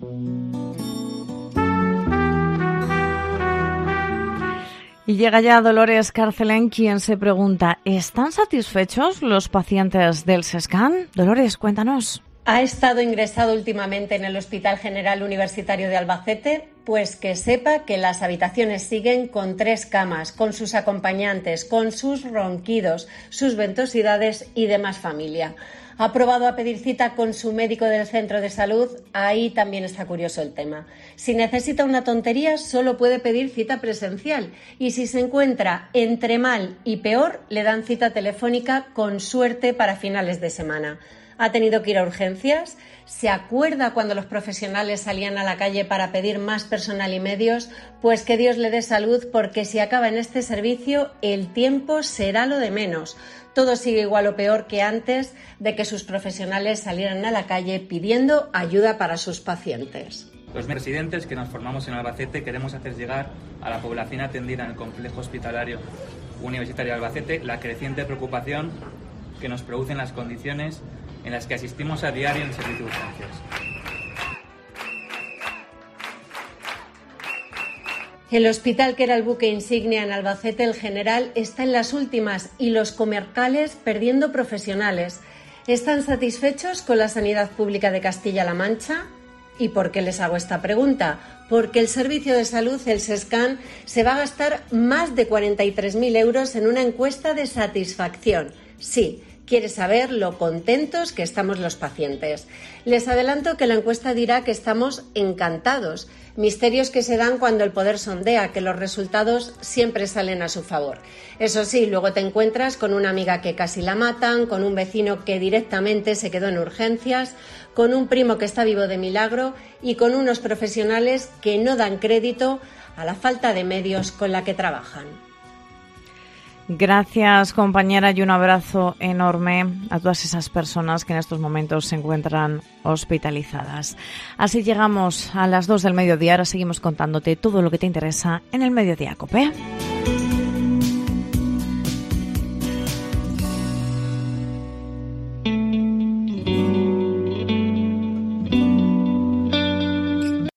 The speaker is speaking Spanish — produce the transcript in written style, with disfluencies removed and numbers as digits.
Y llega ya Dolores Carcelén, quien se pregunta, ¿están satisfechos los pacientes del SESCAN? Dolores, cuéntanos. ¿Ha estado ingresado últimamente en el Hospital General Universitario de Albacete? Pues que sepa que las habitaciones siguen con 3 camas, con sus acompañantes, con sus ronquidos, sus ventosidades y demás familia. ¿Ha probado a pedir cita con su médico del centro de salud? Ahí también está curioso el tema. Si necesita una tontería, solo puede pedir cita presencial. Y si se encuentra entre mal y peor, le dan cita telefónica con suerte para finales de semana. ¿Ha tenido que ir a urgencias? ¿Se acuerda cuando los profesionales salían a la calle para pedir más personal y medios? Pues que Dios le dé salud, porque si acaba en este servicio, el tiempo será lo de menos. Todo sigue igual o peor que antes de que sus profesionales salieran a la calle pidiendo ayuda para sus pacientes. Los residentes que nos formamos en Albacete queremos hacer llegar a la población atendida en el complejo hospitalario universitario de Albacete la creciente preocupación que nos producen las condiciones en las que asistimos a diario en el servicio de urgencias. El hospital, que era el buque insignia en Albacete, el General, está en las últimas y los comarcales perdiendo profesionales. ¿Están satisfechos con la sanidad pública de Castilla-La Mancha? ¿Y por qué les hago esta pregunta? Porque el servicio de salud, el SESCAN, se va a gastar más de 43.000 euros en una encuesta de satisfacción. Sí, quiere saber lo contentos que estamos los pacientes. Les adelanto que la encuesta dirá que estamos encantados. Misterios que se dan cuando el poder sondea, que los resultados siempre salen a su favor. Eso sí, luego te encuentras con una amiga que casi la matan, con un vecino que directamente se quedó en urgencias, con un primo que está vivo de milagro y con unos profesionales que no dan crédito a la falta de medios con la que trabajan. Gracias, compañera, y un abrazo enorme a todas esas personas que en estos momentos se encuentran hospitalizadas. Así llegamos a las 2 del mediodía. Ahora seguimos contándote todo lo que te interesa en el Mediodía COPE.